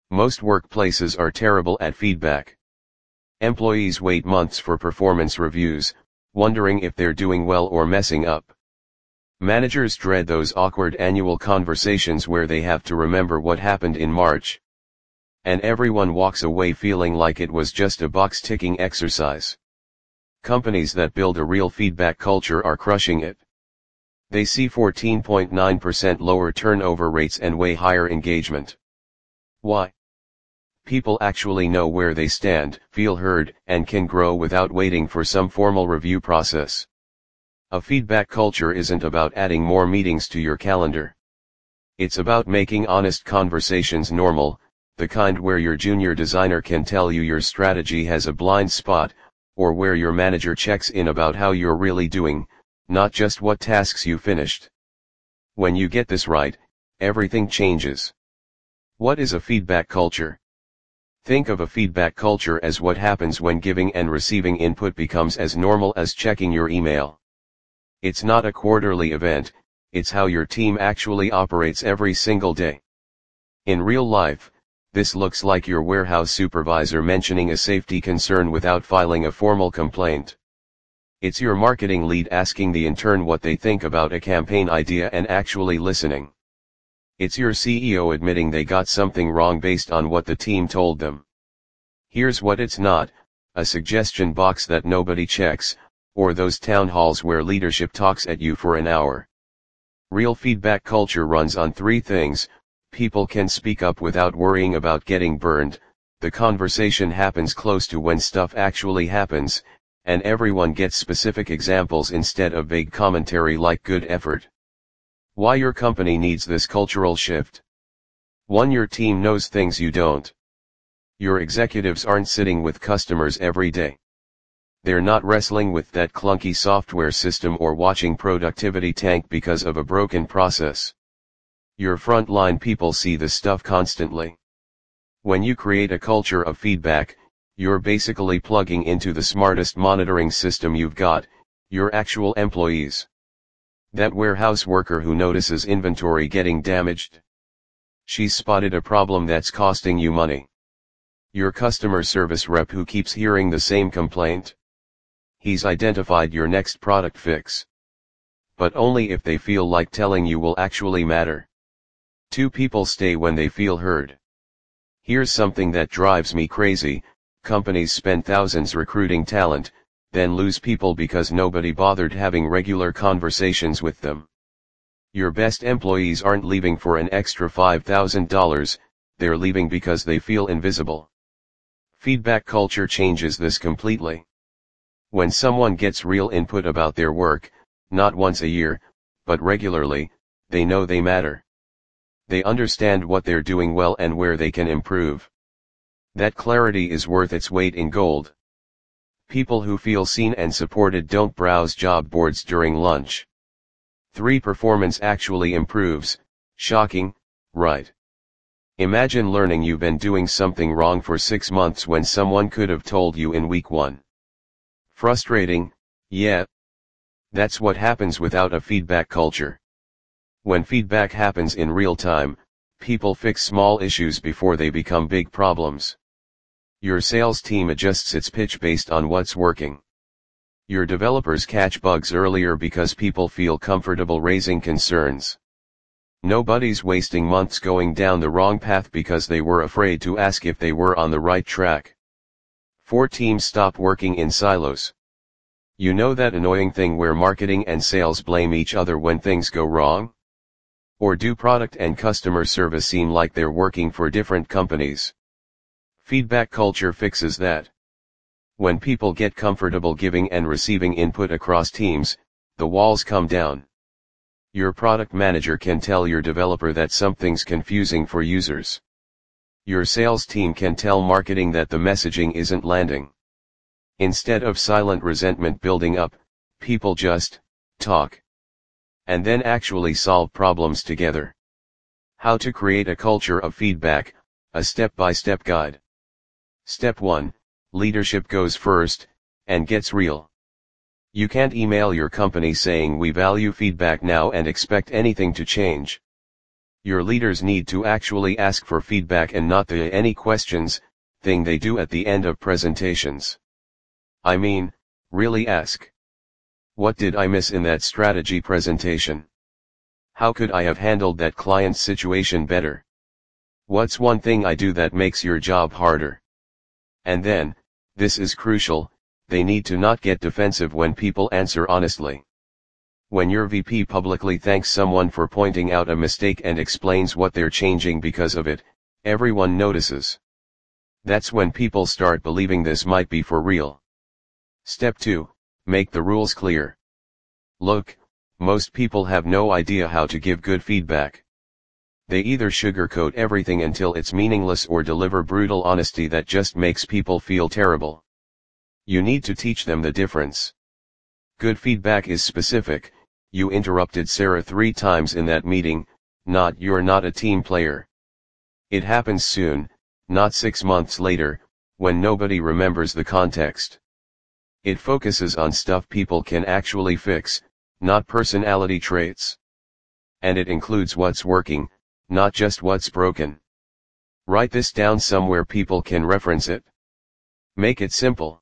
Most workplaces are terrible at feedback. Employees wait months for performance reviews, wondering if they're doing well or messing up. Managers dread those awkward annual conversations where they have to remember what happened in March. And everyone walks away feeling like it was just a box-ticking exercise. Companies that build a real feedback culture are crushing it. They see 14.9% lower turnover rates and way higher engagement. Why? People actually know where they stand, feel heard, and can grow without waiting for some formal review process. A feedback culture isn't about adding more meetings to your calendar. It's about making honest conversations normal, the kind where your junior designer can tell you your strategy has a blind spot, or where your manager checks in about how you're really doing, not just what tasks you finished. When you get this right, everything changes. What is a feedback culture? Think of a feedback culture as what happens when giving and receiving input becomes as normal as checking your email. It's not a quarterly event, it's how your team actually operates every single day. In real life, this looks like your warehouse supervisor mentioning a safety concern without filing a formal complaint. It's your marketing lead asking the intern what they think about a campaign idea and actually listening. It's your CEO admitting they got something wrong based on what the team told them. Here's what it's not: a suggestion box that nobody checks, or those town halls where leadership talks at you for an hour. Real feedback culture runs on three things: people can speak up without worrying about getting burned, the conversation happens close to when stuff actually happens, and everyone gets specific examples instead of vague commentary like good effort. Why your company needs this cultural shift. 1. Your team knows things you don't. Your executives aren't sitting with customers every day. They're not wrestling with that clunky software system or watching productivity tank because of a broken process. Your frontline people see this stuff constantly. When you create a culture of feedback, you're basically plugging into the smartest monitoring system you've got, your actual employees. That warehouse worker who notices inventory getting damaged. She's spotted a problem that's costing you money. Your customer service rep who keeps hearing the same complaint. He's identified your next product fix. But only if they feel like telling you will actually matter. 2. People stay when they feel heard. Here's something that drives me crazy: companies spend thousands recruiting talent, then lose people because nobody bothered having regular conversations with them. Your best employees aren't leaving for an extra $5,000, they're leaving because they feel invisible. Feedback culture changes this completely. When someone gets real input about their work, not once a year, but regularly, they know they matter. They understand what they're doing well and where they can improve. That clarity is worth its weight in gold. People who feel seen and supported don't browse job boards during lunch. 3. Performance actually improves. Shocking, right? Imagine learning you've been doing something wrong for 6 months when someone could have told you in week 1. Frustrating, yeah. That's what happens without a feedback culture. When feedback happens in real time, people fix small issues before they become big problems. Your sales team adjusts its pitch based on what's working. Your developers catch bugs earlier because people feel comfortable raising concerns. Nobody's wasting months going down the wrong path because they were afraid to ask if they were on the right track. 4. Teams stop working in silos. You know that annoying thing where marketing and sales blame each other when things go wrong? Or do product and customer service seem like they're working for different companies? Feedback culture fixes that. When people get comfortable giving and receiving input across teams, the walls come down. Your product manager can tell your developer that something's confusing for users. Your sales team can tell marketing that the messaging isn't landing. Instead of silent resentment building up, people just talk. And then actually solve problems together. How to create a culture of feedback, a step-by-step guide. Step 1, leadership goes first, and gets real. You can't email your company saying we value feedback now and expect anything to change. Your leaders need to actually ask for feedback and not the any questions thing they do at the end of presentations. I mean, really ask. What did I miss in that strategy presentation? How could I have handled that client's situation better? What's one thing I do that makes your job harder? And then, this is crucial, they need to not get defensive when people answer honestly. When your VP publicly thanks someone for pointing out a mistake and explains what they're changing because of it, everyone notices. That's when people start believing this might be for real. Step 2, make the rules clear. Look, most people have no idea how to give good feedback. They either sugarcoat everything until it's meaningless or deliver brutal honesty that just makes people feel terrible. You need to teach them the difference. Good feedback is specific. You interrupted Sarah 3 times in that meeting, not you're not a team player. It happens soon, not 6 months later, when nobody remembers the context. It focuses on stuff people can actually fix, not personality traits. And it includes what's working, not just what's broken. Write this down somewhere people can reference it. Make it simple.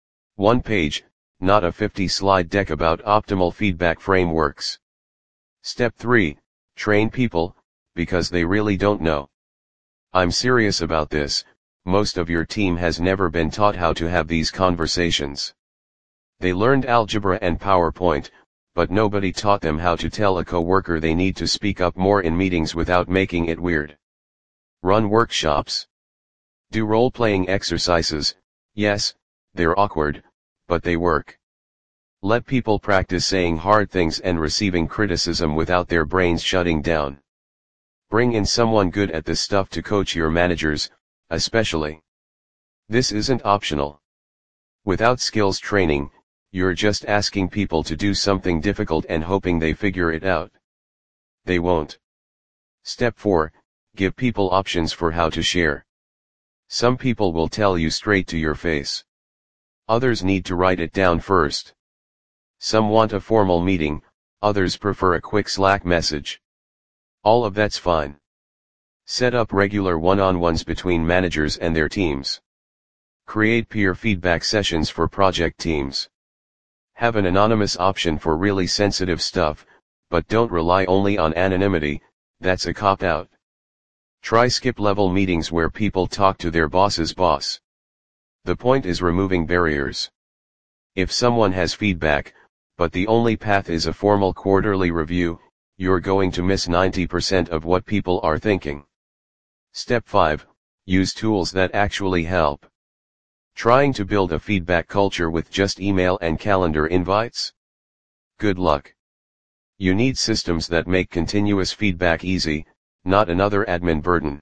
1 page, not a 50-slide deck about optimal feedback frameworks. Step 3, train people, because they really don't know. I'm serious about this, most of your team has never been taught how to have these conversations. They learned algebra and PowerPoint, but nobody taught them how to tell a coworker they need to speak up more in meetings without making it weird. Run workshops. Do role-playing exercises. Yes, they're awkward, but they work. Let people practice saying hard things and receiving criticism without their brains shutting down. Bring in someone good at this stuff to coach your managers, especially. This isn't optional. Without skills training, you're just asking people to do something difficult and hoping they figure it out. They won't. Step 4, give people options for how to share. Some people will tell you straight to your face. Others need to write it down first. Some want a formal meeting, others prefer a quick Slack message. All of that's fine. Set up regular one-on-ones between managers and their teams. Create peer feedback sessions for project teams. Have an anonymous option for really sensitive stuff, but don't rely only on anonymity, that's a cop-out. Try skip-level meetings where people talk to their boss's boss. The point is removing barriers. If someone has feedback, but the only path is a formal quarterly review, you're going to miss 90% of what people are thinking. Step 5, use tools that actually help. Trying to build a feedback culture with just email and calendar invites? Good luck. You need systems that make continuous feedback easy, not another admin burden.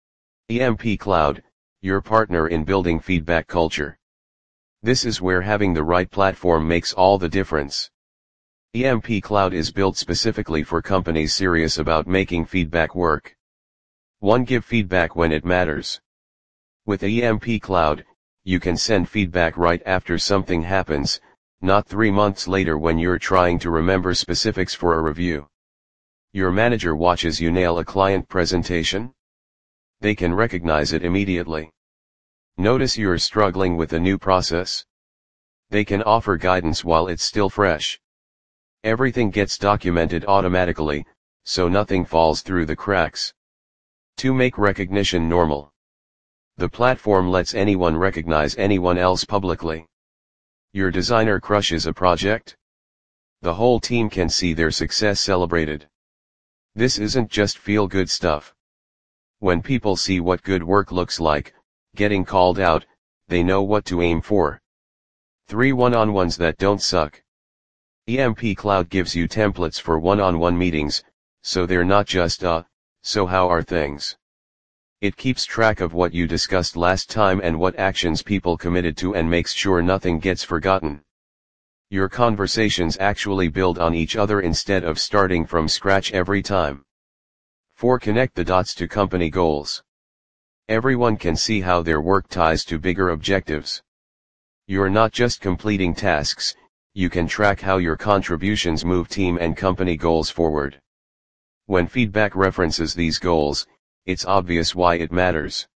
EMP Cloud, your partner in building feedback culture. This is where having the right platform makes all the difference. EMP Cloud is built specifically for companies serious about making feedback work. 1. Give feedback when it matters. With EMP Cloud, you can send feedback right after something happens, not 3 months later when you're trying to remember specifics for a review. Your manager watches you nail a client presentation. They can recognize it immediately. Notice you're struggling with a new process. They can offer guidance while it's still fresh. Everything gets documented automatically, so nothing falls through the cracks. 2. Make recognition normal. The platform lets anyone recognize anyone else publicly. Your designer crushes a project? The whole team can see their success celebrated. This isn't just feel-good stuff. When people see what good work looks like, getting called out, they know what to aim for. 3. One-on-ones that don't suck. EMP Cloud gives you templates for one-on-one meetings, so they're not just so how are things? It keeps track of what you discussed last time and what actions people committed to and makes sure nothing gets forgotten. Your conversations actually build on each other instead of starting from scratch every time. 4. Connect the dots to company goals. Everyone can see how their work ties to bigger objectives. You're not just completing tasks, you can track how your contributions move team and company goals forward. When feedback references these goals, it's obvious why it matters.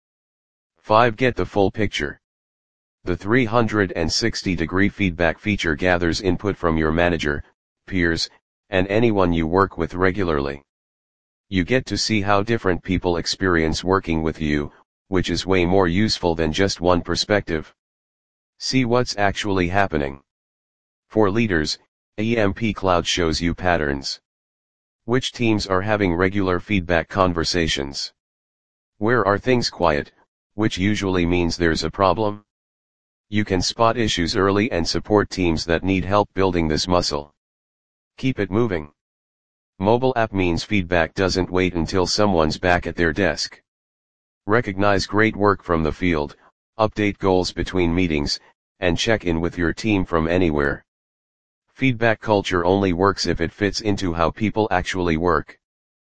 5. Get the full picture. The 360-degree feedback feature gathers input from your manager, peers, and anyone you work with regularly. You get to see how different people experience working with you, which is way more useful than just one perspective. See what's actually happening. For leaders, EMP Cloud shows you patterns. Which teams are having regular feedback conversations? Where are things quiet, which usually means there's a problem? You can spot issues early and support teams that need help building this muscle. Keep it moving. Mobile app means feedback doesn't wait until someone's back at their desk. Recognize great work from the field, update goals between meetings, and check in with your team from anywhere. Feedback culture only works if it fits into how people actually work.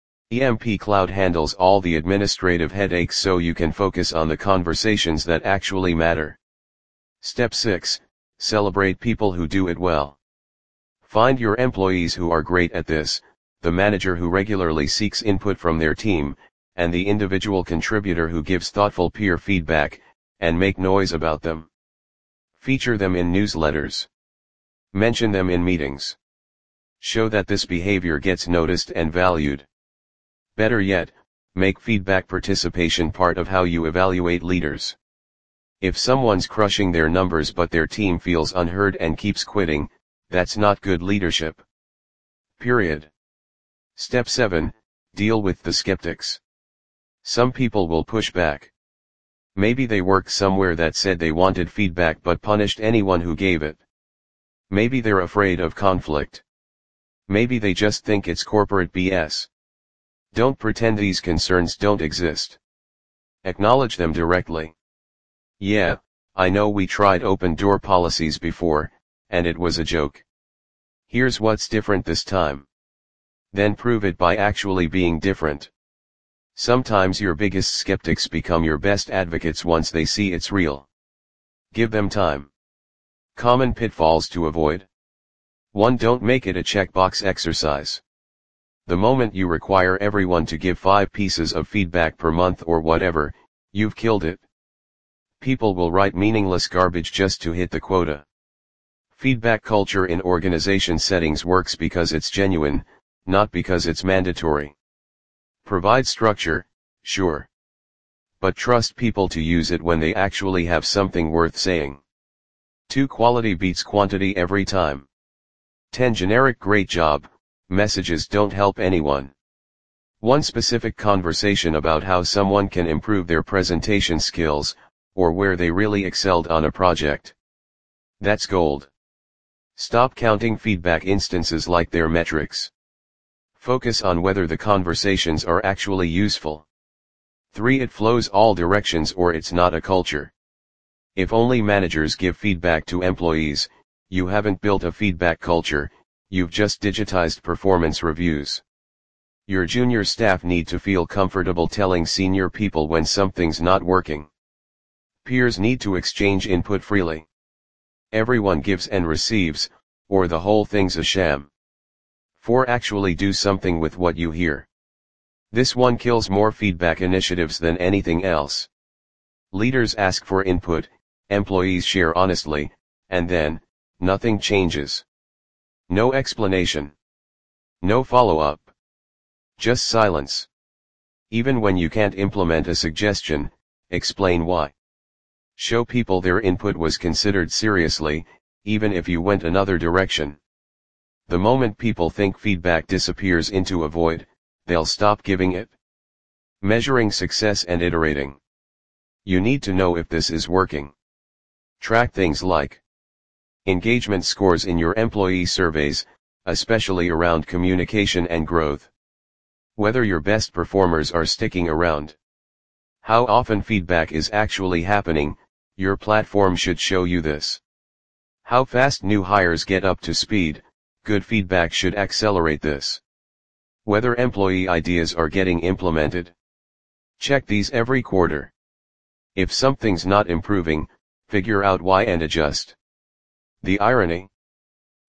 EMP Cloud handles all the administrative headaches so you can focus on the conversations that actually matter. Step 6. Celebrate people who do it well. Find your employees who are great at this, the manager who regularly seeks input from their team, and the individual contributor who gives thoughtful peer feedback, and make noise about them. Feature them in newsletters. Mention them in meetings. Show that this behavior gets noticed and valued. Better yet, make feedback participation part of how you evaluate leaders. If someone's crushing their numbers but their team feels unheard and keeps quitting, that's not good leadership. Period. Step 7. Deal with the skeptics. Some people will push back. Maybe they work somewhere that said they wanted feedback but punished anyone who gave it. Maybe they're afraid of conflict. Maybe they just think it's corporate BS. Don't pretend these concerns don't exist. Acknowledge them directly. Yeah, I know we tried open door policies before, and it was a joke. Here's what's different this time. Then prove it by actually being different. Sometimes your biggest skeptics become your best advocates once they see it's real. Give them time. Common pitfalls to avoid. 1. Don't make it a checkbox exercise. The moment you require everyone to give 5 pieces of feedback per month or whatever, you've killed it. People will write meaningless garbage just to hit the quota. Feedback culture in organization settings works because it's genuine, not because it's mandatory. Provide structure, sure. But trust people to use it when they actually have something worth saying. 2. Quality beats quantity every time. 10. Generic great job messages don't help anyone. One specific conversation about how someone can improve their presentation skills, or where they really excelled on a project. That's gold. Stop counting feedback instances like they're metrics. Focus on whether the conversations are actually useful. 3. It flows all directions or it's not a culture. If only managers give feedback to employees, you haven't built a feedback culture, you've just digitized performance reviews. Your junior staff need to feel comfortable telling senior people when something's not working. Peers need to exchange input freely. Everyone gives and receives, or the whole thing's a sham. 4. Actually do something with what you hear. This one kills more feedback initiatives than anything else. Leaders ask for input, employees share honestly, and then, nothing changes. No explanation. No follow-up. Just silence. Even when you can't implement a suggestion, explain why. Show people their input was considered seriously, even if you went another direction. The moment people think feedback disappears into a void, they'll stop giving it. Measuring success and iterating. You need to know if this is working. Track things like engagement scores in your employee surveys, especially around communication and growth. Whether your best performers are sticking around. How often feedback is actually happening, your platform should show you this. How fast new hires get up to speed, good feedback should accelerate this. Whether employee ideas are getting implemented. Check these every quarter. If something's not improving, figure out why and adjust. The irony.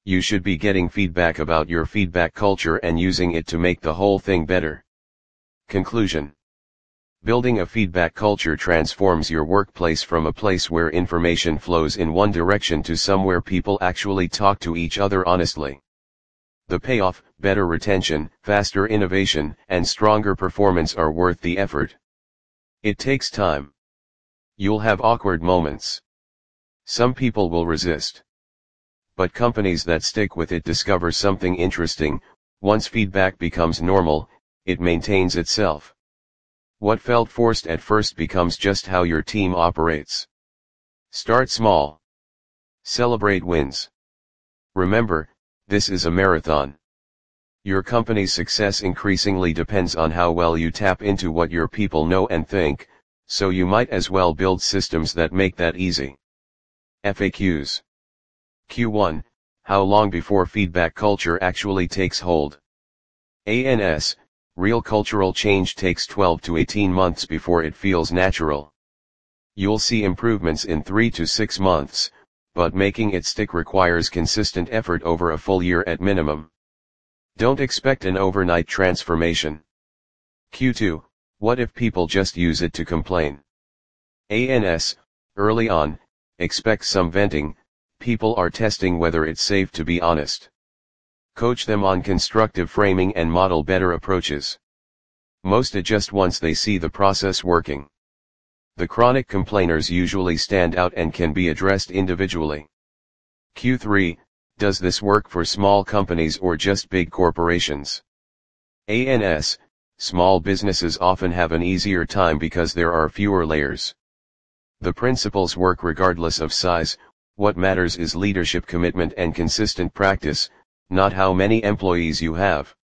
You should be getting feedback about your feedback culture and using it to make the whole thing better. Conclusion. Building a feedback culture transforms your workplace from a place where information flows in one direction to somewhere people actually talk to each other honestly. The payoff, better retention, faster innovation, and stronger performance are worth the effort. It takes time. You'll have awkward moments. Some people will resist. But companies that stick with it discover something interesting. Once feedback becomes normal, it maintains itself. What felt forced at first becomes just how your team operates. Start small. Celebrate wins. Remember, this is a marathon. Your company's success increasingly depends on how well you tap into what your people know and think, so you might as well build systems that make that easy. FAQs. Q1, how long before feedback culture actually takes hold? ANS, real cultural change takes 12 to 18 months before it feels natural. You'll see improvements in 3 to 6 months, but making it stick requires consistent effort over a full year at minimum. Don't expect an overnight transformation. Q2, what if people just use it to complain? ANS, early on, expect some venting. People are testing whether it's safe to be honest. Coach them on constructive framing and model better approaches. Most adjust once they see the process working. The chronic complainers usually stand out and can be addressed individually. Q3, does this work for small companies or just big corporations? ANS, small businesses often have an easier time because there are fewer layers. The principles work regardless of size. What matters is leadership commitment and consistent practice, not how many employees you have.